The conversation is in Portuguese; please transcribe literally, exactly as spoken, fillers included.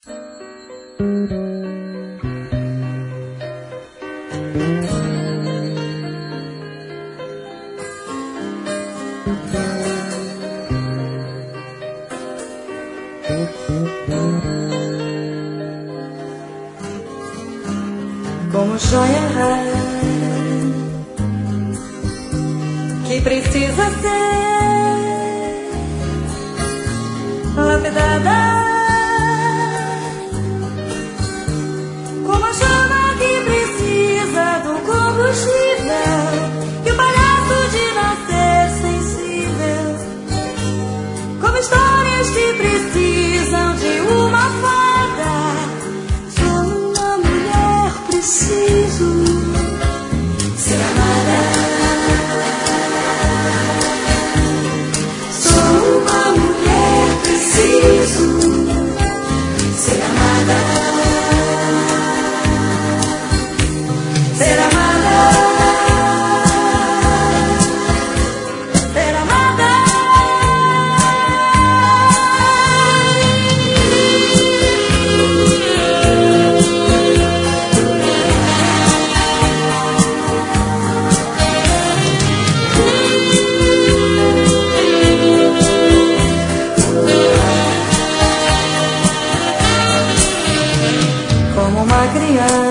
Como joia que precisa ser lapidada, como a chama que precisa do combustível e o palhaço de nascer sensível, como histórias que precisam de uma fada. Sou uma mulher, preciso ser amada. Sou uma mulher, preciso ser amada. Ser amada. Ser amada. Como uma criança